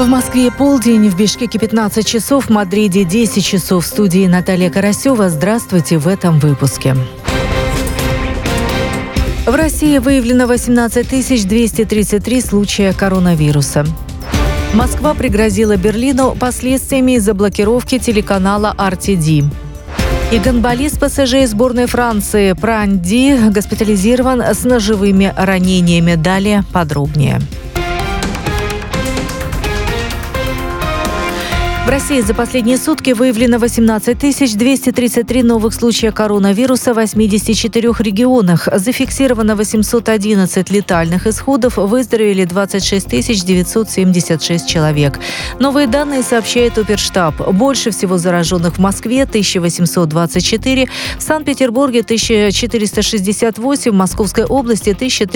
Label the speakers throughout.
Speaker 1: В Москве полдень, в Бишкеке 15 часов, в Мадриде 10 часов. В студии Наталья Карасева. Здравствуйте в этом выпуске. В России выявлено 18 233 случая коронавируса. Москва пригрозила Берлину последствиями из-за блокировки телеканала RTD. И гандболист ПСЖ сборной Франции Пранди госпитализирован с ножевыми ранениями. Далее подробнее. В России за последние сутки выявлено 18 233 новых случая коронавируса в 84 регионах. Зафиксировано 811 летальных исходов, выздоровели 26 976 человек. Новые данные сообщает Оперштаб. Больше всего зараженных в Москве – 1824, в Санкт-Петербурге – 1468, в Московской области –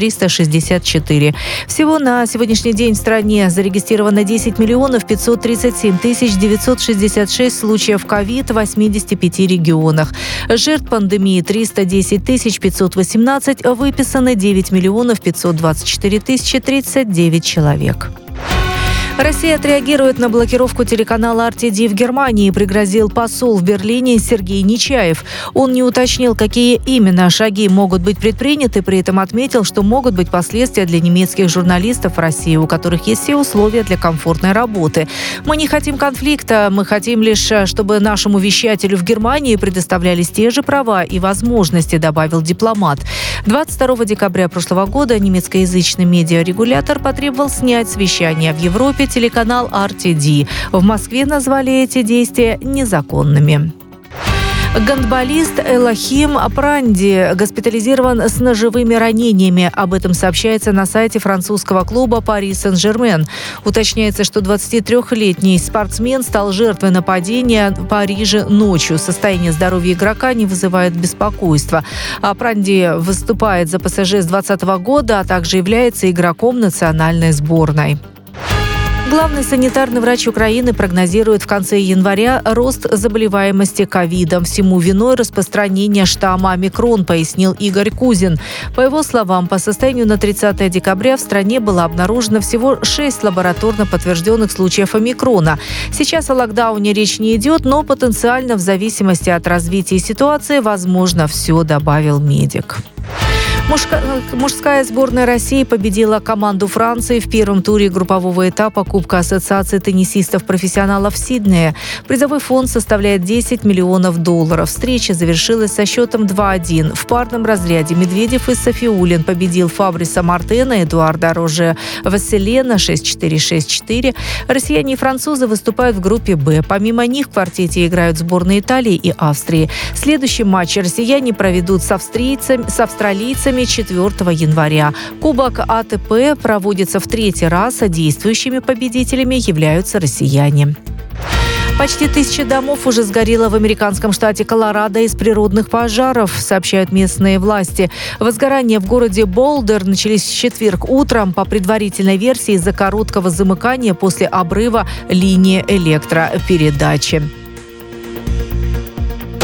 Speaker 1: 1364. Всего на сегодняшний день в стране зарегистрировано 10 537 966 случаев ковид в 85 регионах. Жертв пандемии 310 518, выписаны 9 524 039 человек. Россия отреагирует на блокировку телеканала RTD в Германии, пригрозил посол в Берлине Сергей Нечаев. Он не уточнил, какие именно шаги могут быть предприняты, при этом отметил, что могут быть последствия для немецких журналистов в России, у которых есть все условия для комфортной работы. «Мы не хотим конфликта, мы хотим лишь, чтобы нашему вещателю в Германии предоставлялись те же права и возможности», добавил дипломат. 22 декабря прошлого года немецкоязычный медиарегулятор потребовал снять с вещания в Европе телеканал RTD. В Москве назвали эти действия незаконными. Гандболист Элохим Пранди госпитализирован с ножевыми ранениями. Об этом сообщается на сайте французского клуба «Пари Сен-Жермен». Уточняется, что 23-летний спортсмен стал жертвой нападения в Париже ночью. Состояние здоровья игрока не вызывает беспокойства. Пранди выступает за ПСЖ с 2020 года, а также является игроком национальной сборной. Главный санитарный врач Украины прогнозирует в конце января рост заболеваемости ковидом. Всему виной распространение штамма омикрон, пояснил Игорь Кузин. По его словам, по состоянию на 30 декабря в стране было обнаружено всего 6 лабораторно подтвержденных случаев омикрона. Сейчас о локдауне речь не идет, но потенциально в зависимости от развития ситуации возможно все, добавил медик. Мужская сборная России победила команду Франции в первом туре группового этапа Кубка Ассоциации теннисистов-профессионалов Сиднея. Призовой фонд составляет $10 миллионов. Встреча завершилась со счетом 2-1. В парном разряде Медведев и Софиуллин победил Фабриса Мартена, Эдуарда Роже Василена 6-4, 6-4. Россияне и французы выступают в группе «Б». Помимо них в квартете играют сборные Италии и Австрии. Следующий матч россияне проведут с австралийцами 4 января. Кубок АТП проводится в 3-й раз, а действующими победителями являются россияне. Почти 1000 домов уже сгорело в американском штате Колорадо из природных пожаров, сообщают местные власти. Возгорания в городе Болдер начались в четверг утром, по предварительной версии из-за короткого замыкания после обрыва линии электропередачи.